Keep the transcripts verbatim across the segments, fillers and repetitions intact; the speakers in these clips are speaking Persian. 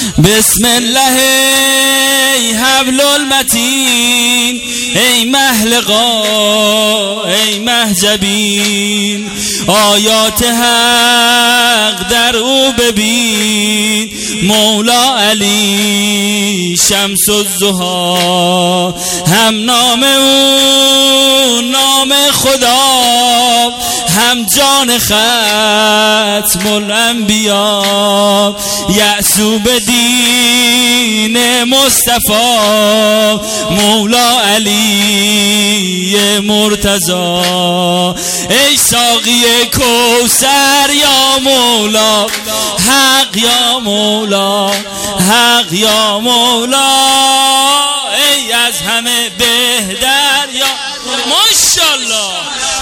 بسم الله ای حبل المتین، ای محلقا ای محجبین، آیات حق در او ببین. مولا علی شمس الضحی، هم نام او نام خدا، هم جان ختم الانبیا. یعصوب دین مصطفی، مولا علی مرتضی. ای ساقی کوثر یا مولا، حق یا مولا، حق یا مولا. ای از همه بهتر یا ماشاءالله.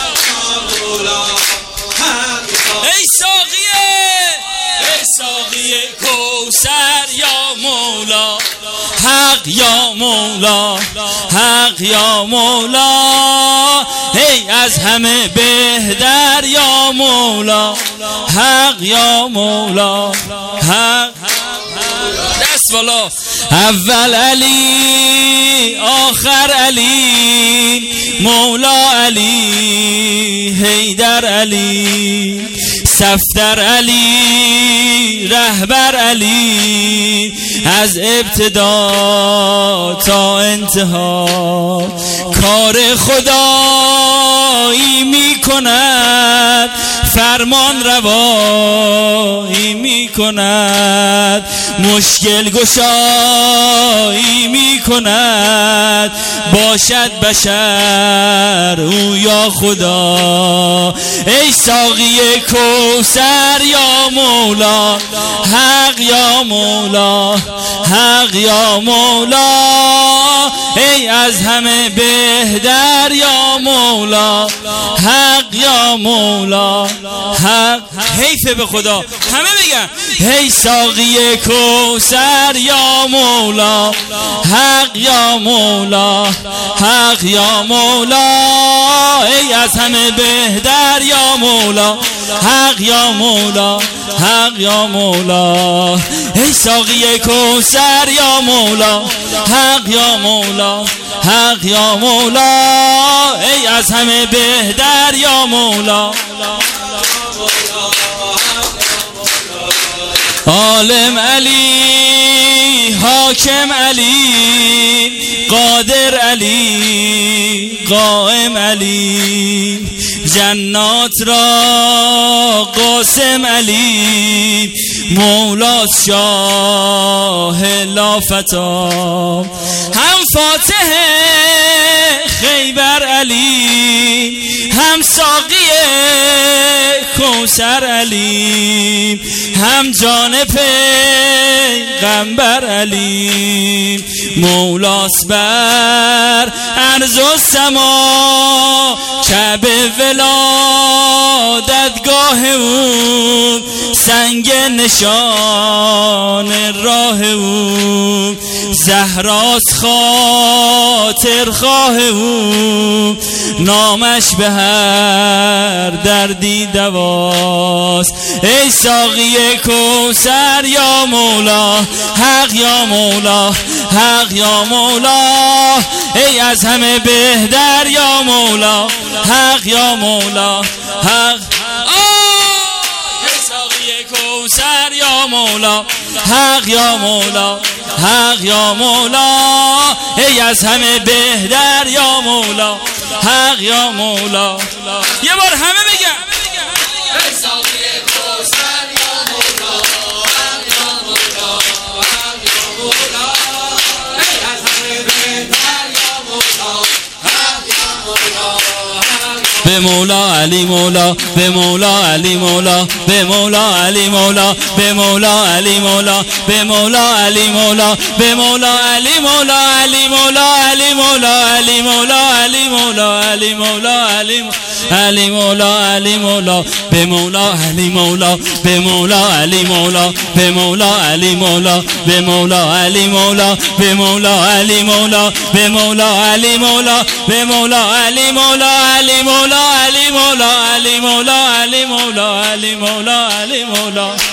ای ساقی ای ساقی کوثر یا مولا، حق یا مولا، حق یا مولا. ای از همه بهتر یا مولا، حق یا مولا، حق. دست بالا. اول علی آخر علی، مولا علی حیدر علی، صفدر علی رهبر علی، از ابتدا تا انتها کار خدایی می کند، فرمان روایی می کند، مشکل گشایی می کند، باشد بشر او یا خدا. ای ساقی کوثر یا مولا، حق یا مولا، حق یا مولا. ای از همه بهتر یا مولا، حق یا مولا، حق. حیفه به خدا همه بگن ای ساقی کوثر یا مولا، حق یا مولا، حق یا مولا. ای از همه بهتر یا مولا، حق یا مولا، حق یا مولا. ای ساقی کوثر یا مولا، حق یا مولا، حق یا مولا. ای از همه بهتر یا مولا. عالم علی، حاکم علی، قادر علی، قائم علی، جنات را قاسم علی، مولا شاه لافتا. هم فاتح خیبر علی، هم ساقی کوثر علی، هم جان پیغمبر علی، مولاست بر عرض و سما، کعبه ولادتگاه او، سنگ نشان راه او، زهراست خاطر خواه او، نامش به هر دردی دواست. ای ساقی کوثر یا مولا، حق یا مولا، حق یا مولا. ای از همه بهتر یا مولا، حق یا مولا، حق. کوثر یا مولا، حق یا مولا، حق یا مولا. ای از همه بهتر یا مولا، حق یا مولا. یه بار همه بگن ای ساقی کوثر یا مولا، حق یا مولا، حق یا مولا. ای از همه بهتر یا مولا، حق یا مولا. به مولا علی مولا، به مولا علی مولا، به مولا علی مولا، به مولا علی مولا، به مولا علی مولا، به مولا علی مولا، علی مولا علی مولا، علی مولا علی مولا، علی مولا علی علی مولا علی مولا، به مولا علی مولا، به مولا علی مولا، به مولا علی مولا، به مولا علی مولا، به مولا علی مولا، به مولا علی مولا، به مولا علی مولا، علی مولا علی مولا، علی مولا علی مولا، علی مولا علی مولا.